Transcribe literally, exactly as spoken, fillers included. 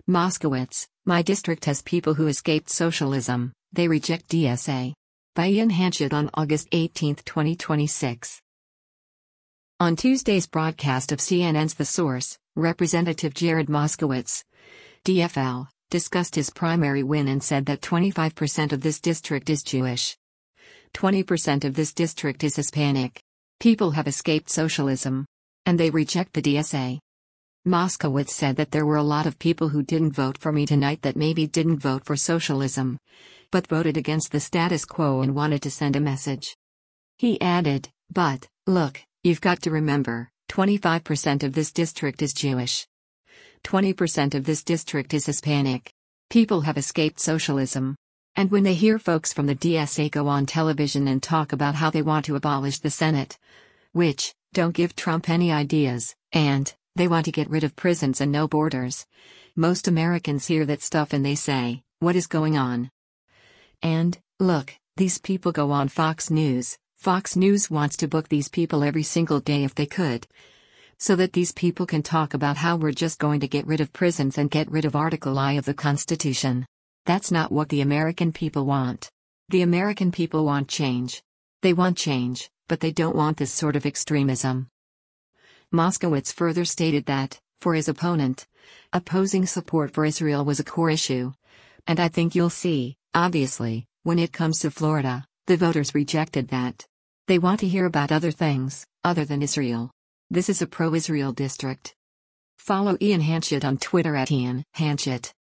Moskowitz, my district has people who escaped socialism, they reject D S A. By Ian Hanchett on August eighteenth, twenty twenty-six. On Tuesday's broadcast of C N N's The Source, Representative Jared Moskowitz, D F L, discussed his primary win and said that twenty-five percent of this district is Jewish. twenty percent of this district is Hispanic. People have escaped socialism. And they reject the D S A. Moskowitz said that there were a lot of people who didn't vote for me tonight that maybe didn't vote for socialism, but voted against the status quo and wanted to send a message. He added, but, look, you've got to remember, twenty-five percent of this district is Jewish. twenty percent of this district is Hispanic. People have escaped socialism. And when they hear folks from the D S A go on television and talk about how they want to abolish the Senate, which, don't give Trump any ideas, and, they want to get rid of prisons and no borders. Most Americans hear that stuff and they say, what is going on? And, look, these people go on Fox News. Fox News wants to book these people every single day if they could. So that these people can talk about how we're just going to get rid of prisons and get rid of Article I of the Constitution. That's not what the American people want. The American people want change. They want change, but they don't want this sort of extremism. Moskowitz further stated that, for his opponent, opposing support for Israel was a core issue. And I think you'll see, obviously, when it comes to Florida, the voters rejected that. They want to hear about other things, other than Israel. This is a pro-Israel district. Follow Ian Hanchett on Twitter at Ian Hanchett.